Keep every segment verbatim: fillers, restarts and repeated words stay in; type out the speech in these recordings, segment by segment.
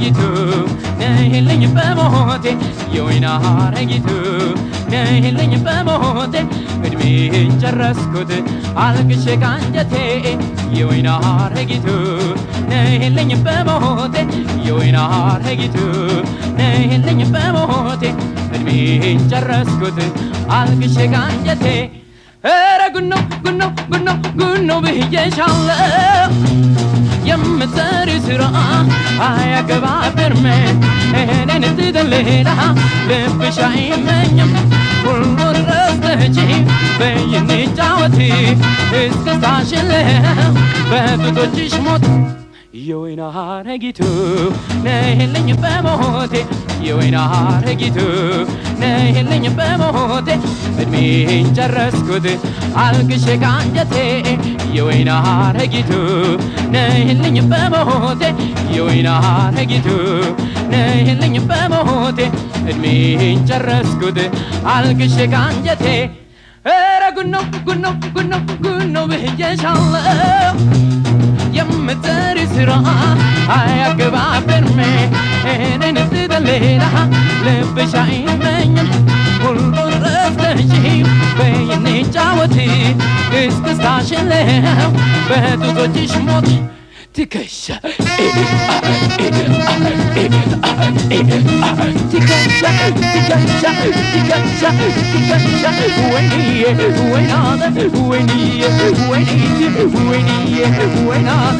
ሐረጊቱ ነይልኝ በሞቴ የወይን ሐረጊቱ ነይልኝ በሞቴ እድሜን ጨረስኩት አልቅሼ ካንጀቴ የወይን ሐረጊቱ ነይልኝ በሞቴ የወይን ሐረጊቱ ነይልኝ በሞቴ እድሜን ጨረስኩት አልቅሼ ካንጀቴ ኧረ ጉድ ነው ጉድ ነው ጉድ ነው ጉድ ነው ብዬሻለሁ የምትሰሪ ስራ አያገባብርም እኔን ትተን ሌላ ልብሽ አይመኝም ሁሉን ረስተሽ በይ እንጫወት እስክስታሽን በጡቶችሽ ሞት የወይን ሐረጊቱ ነይልኝ በሞቴ የወይን ሐረጊቱ ነይልኝ በሞቴ እድሜን ጨረስኩት አልቅሼ ካንጀቴ የወይን ሐረጊቱ ነይልኝ በሞቴ የወይን ሐረጊቱ ነይልኝ በሞቴ እድሜን ጨረስኩት አልቅሼ ካንጀቴ ኧረ ጉድ ነው ጉድ ነው ጉድ ነው ጉድ ነው ብዬሻለሁ የምትሰሪ ስራ አያገባብርም እኔን ትተን ሌላ ልብሽ አይመኝም ሁሉን ረስተሽ በይ እንጫወት እስክስታሽን በጡቶችሽ ሞት ትከሻ ትከሻ ትከሻ ትከሻ ትከሻ ወይኔ ወይናለ ወይኔ ወይኔ ወይኔ ወይናለ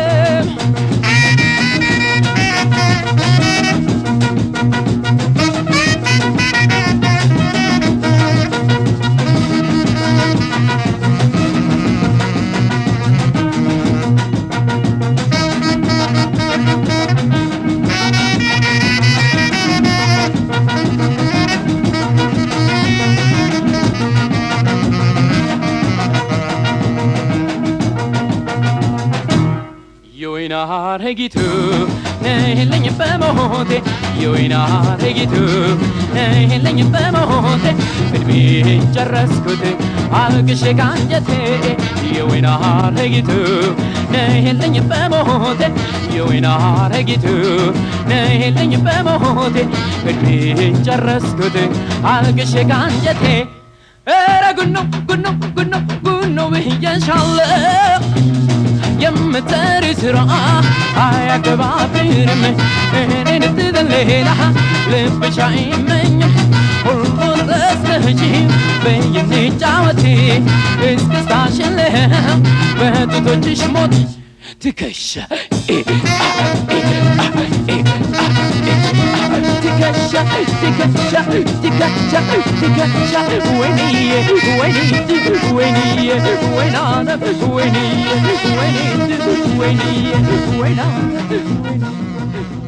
የወይን ሐረጊቱ ነይልኝ በሞቴ የወይን ሐረጊቱ ነይልኝ በሞቴ እድሜን ጨረስኩት አልቅሼ ካንጀቴ የወይን ሐረጊቱ ነይልኝ በሞቴ የወይን ሐረጊቱ ነይልኝ በሞቴ እድሜን ጨረስኩት አልቅሼ ካንጀቴ ኧረ ጉድ ነው ጉድ ነው ጉድ ነው ጉድ ነው ብዬሻለሁ የምትሰሪ ስራ አያገባብርም እኔን ትተን ሌላ ልብሽ አይመኝም ሁሉን ረስተሽ በይ እንጫወት እስክስታሽን በጡቶችሽ ሞት ትከሻ ትከሻ ትከሻ ትከሻ ትከሻ ወይኔ ወይኔ ወይኔ ወይናለ ወይኔ ወይኔ ወይኔ ወይናለ